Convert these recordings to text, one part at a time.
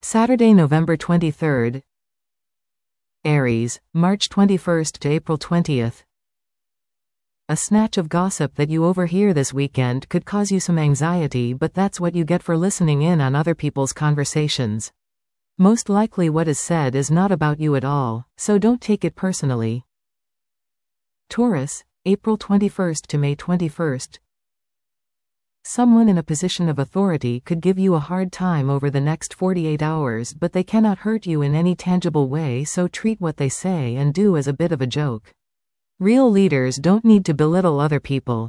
Saturday, November 23rd. Aries, March 21st to April 20th. A snatch of gossip that you overhear this weekend could cause you some anxiety, but that's what you get for listening in on other people's conversations. Most likely what is said is not about you at all, so don't take it personally. Taurus, April 21st to May 21st. Someone in a position of authority could give you a hard time over the next 48 hours, but they cannot hurt you in any tangible way, so treat what they say and do as a bit of a joke. Real leaders don't need to belittle other people.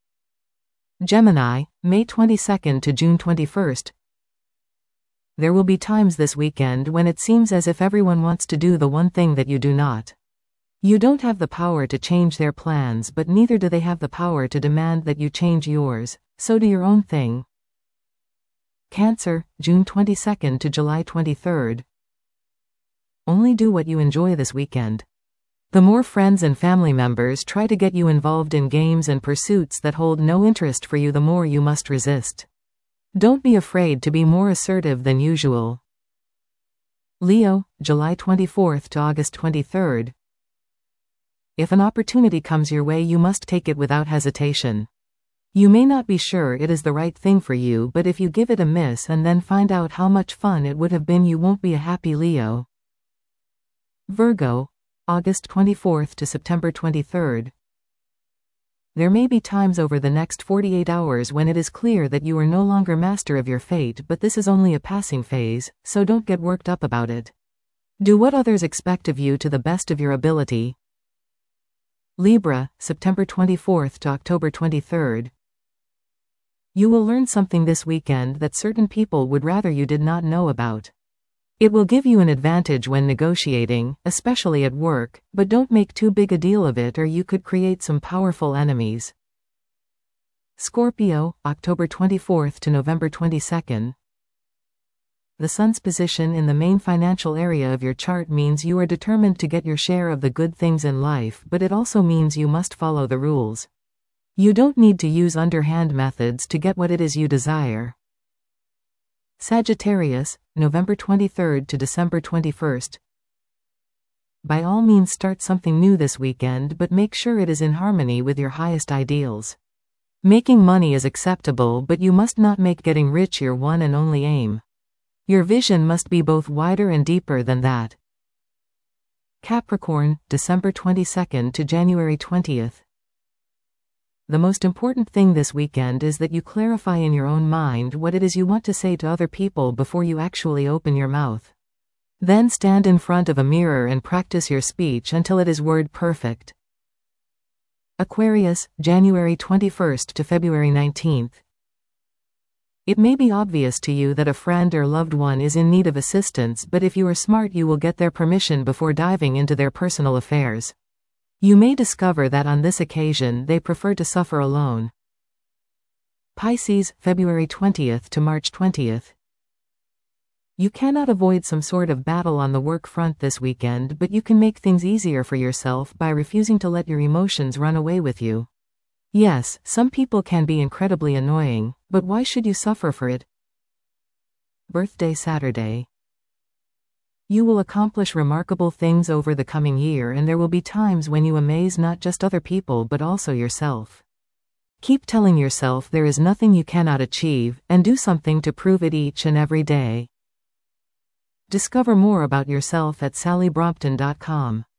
Gemini, May 22nd to June 21st. There will be times this weekend when it seems as if everyone wants to do the one thing that you do not. You don't have the power to change their plans, but neither do they have the power to demand that you change yours, so do your own thing. Cancer, June 22nd to July 23rd. Only do what you enjoy this weekend. The more friends and family members try to get you involved in games and pursuits that hold no interest for you, the more you must resist. Don't be afraid to be more assertive than usual. Leo, July 24th to August 23rd. If an opportunity comes your way, you must take it without hesitation. You may not be sure it is the right thing for you, but if you give it a miss and then find out how much fun it would have been, you won't be a happy Leo. Virgo, August 24th to September 23rd. There may be times over the next 48 hours when it is clear that you are no longer master of your fate, but this is only a passing phase, so don't get worked up about it. Do what others expect of you to the best of your ability. Libra, September 24th to October 23rd. You will learn something this weekend that certain people would rather you did not know about. It will give you an advantage when negotiating, especially at work, but don't make too big a deal of it or you could create some powerful enemies. Scorpio, October 24th to November 22nd. The Sun's position in the main financial area of your chart means you are determined to get your share of the good things in life, but it also means you must follow the rules. You don't need to use underhand methods to get what it is you desire. Sagittarius, November 23rd to December 21st. By all means start something new this weekend, but make sure it is in harmony with your highest ideals. Making money is acceptable, but you must not make getting rich your one and only aim. Your vision must be both wider and deeper than that. Capricorn, December 22nd to January 20th. The most important thing this weekend is that you clarify in your own mind what it is you want to say to other people before you actually open your mouth. Then stand in front of a mirror and practice your speech until it is word perfect. Aquarius, January 21st to February 19th. It may be obvious to you that a friend or loved one is in need of assistance, but if you are smart, you will get their permission before diving into their personal affairs. You may discover that on this occasion they prefer to suffer alone. Pisces, February 20th to March 20th. You cannot avoid some sort of battle on the work front this weekend, but you can make things easier for yourself by refusing to let your emotions run away with you. Yes, some people can be incredibly annoying, but why should you suffer for it? Birthday Saturday. You will accomplish remarkable things over the coming year, and there will be times when you amaze not just other people but also yourself. Keep telling yourself there is nothing you cannot achieve, and do something to prove it each and every day. Discover more about yourself at sallybrompton.com.